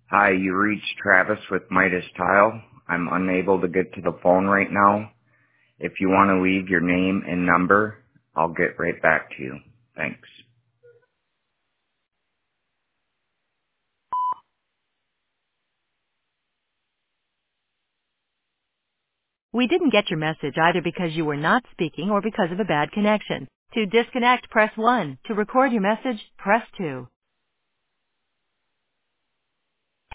Hi, you reached Travis with Midas Tile. I'm unable to get to the phone right now. If you want to leave your name and number, I'll get right back to you. Thanks. We didn't get your message either because you were not speaking or because of a bad connection. To disconnect, press 1. To record your message, press 2.